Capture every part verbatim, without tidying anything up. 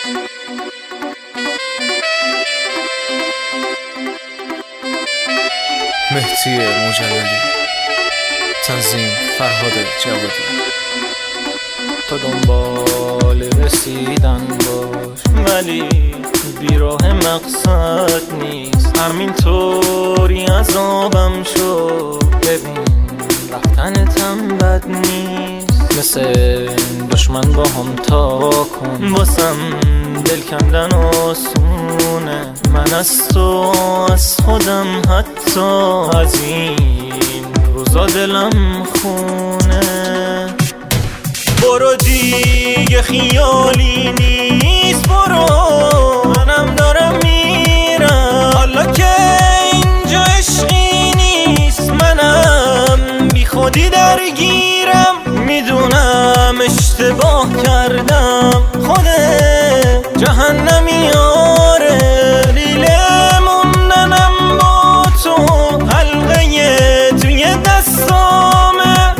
مهدی مجللی، تنظیم فرهاد جوادی. تو دنبال رسیدن باش ولی بیراه مقصد نیست، همینطوری عذابم شو. ببین رفتنتم بد نیست، مثل دشمن با هم تا کن. واسم دل کندن آسونه، من از تو از خودم حتی از این روزا دلم خونه. برو دیگه خیالی نیست، برو منم دارم میرم. حالا که اینجا عشقی نیست، منم بی خودی درگیرم. میدونم اشتباه کردم، خودت جهنمی آره. لیله موندنم با تو حلقه توی دستامه.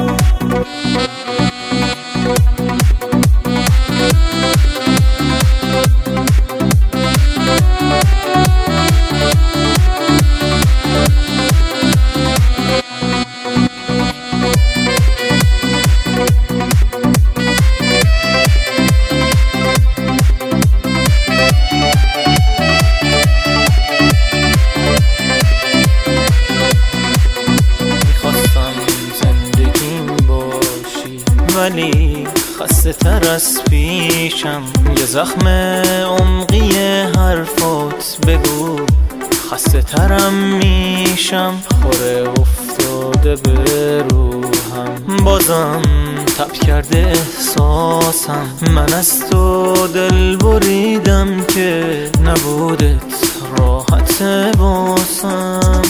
ولی خسته تر از پیشم، یه زخم عمقی حرفات بگو خسته ترم میشم. خوره افتاده به روحم، بازم تب کرده احساسم. من از تو دل بریدم که نبودت راحت باسم.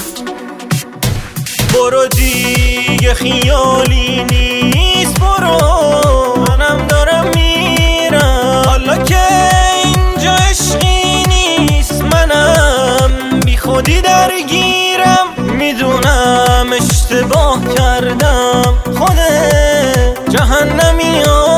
برو دیگه خیالی نیست، برو منم دارم میرم. حالا که اینجا عشقی نیست، منم بی خودی درگیرم. میدونم اشتباه کردم، خودت جهنمی